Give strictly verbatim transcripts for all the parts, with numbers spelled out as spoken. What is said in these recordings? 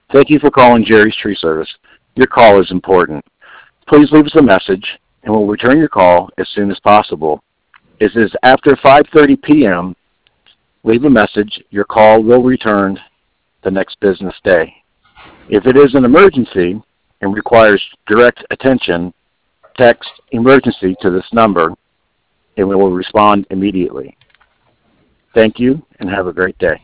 Thank you for calling Jerry's Tree Service. Your call is important. Please leave us a message, and we'll return your call as soon as possible. If it is after five thirty p.m., leave a message. Your call will return the next business day. If it is an emergency and requires direct attention, text emergency to this number, and we will respond immediately. Thank you, and have a great day.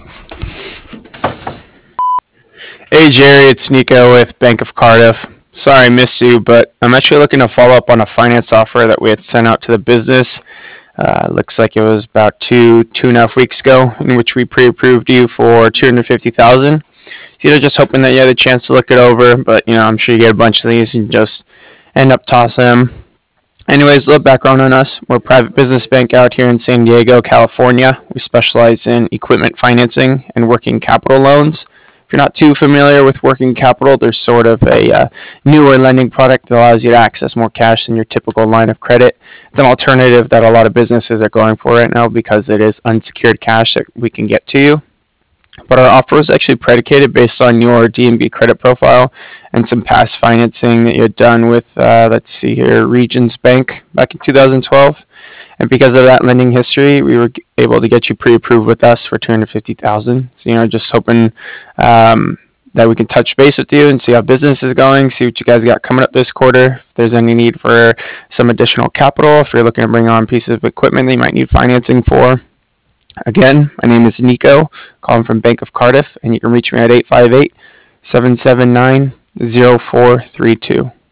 Hey Jerry, it's Nico with Bank of Cardiff. Sorry I missed you, but I'm actually looking to follow up on a finance offer that we had sent out to the business. Uh, looks like it was about two, two and a half weeks ago, in which we pre-approved you for two hundred fifty thousand dollars. So, you know, just hoping that you had a chance to look it over, but, you know, I'm sure you get a bunch of these and just end up tossing them. Anyways, a little background on us. We're a private business bank out here in San Diego, California. We specialize in equipment financing and working capital loans. If you're not too familiar with working capital, there's sort of a uh, newer lending product that allows you to access more cash than your typical line of credit. It's an alternative that a lot of businesses are going for right now because it is unsecured cash that we can get to you. But our offer is actually predicated based on your D and B credit profile and some past financing that you had done with, uh, let's see here, Regions Bank back in two thousand twelve. And because of that lending history, we were able to get you pre-approved with us for two hundred fifty thousand dollars. So, you know, just hoping um, that we can touch base with you and see how business is going, see what you guys got coming up this quarter, if there's any need for some additional capital, if you're looking to bring on pieces of equipment that you might need financing for. Again, my name is Nico, calling from Bank of Cardiff, and you can reach me at eight five eight, seven seven nine, zero four three two.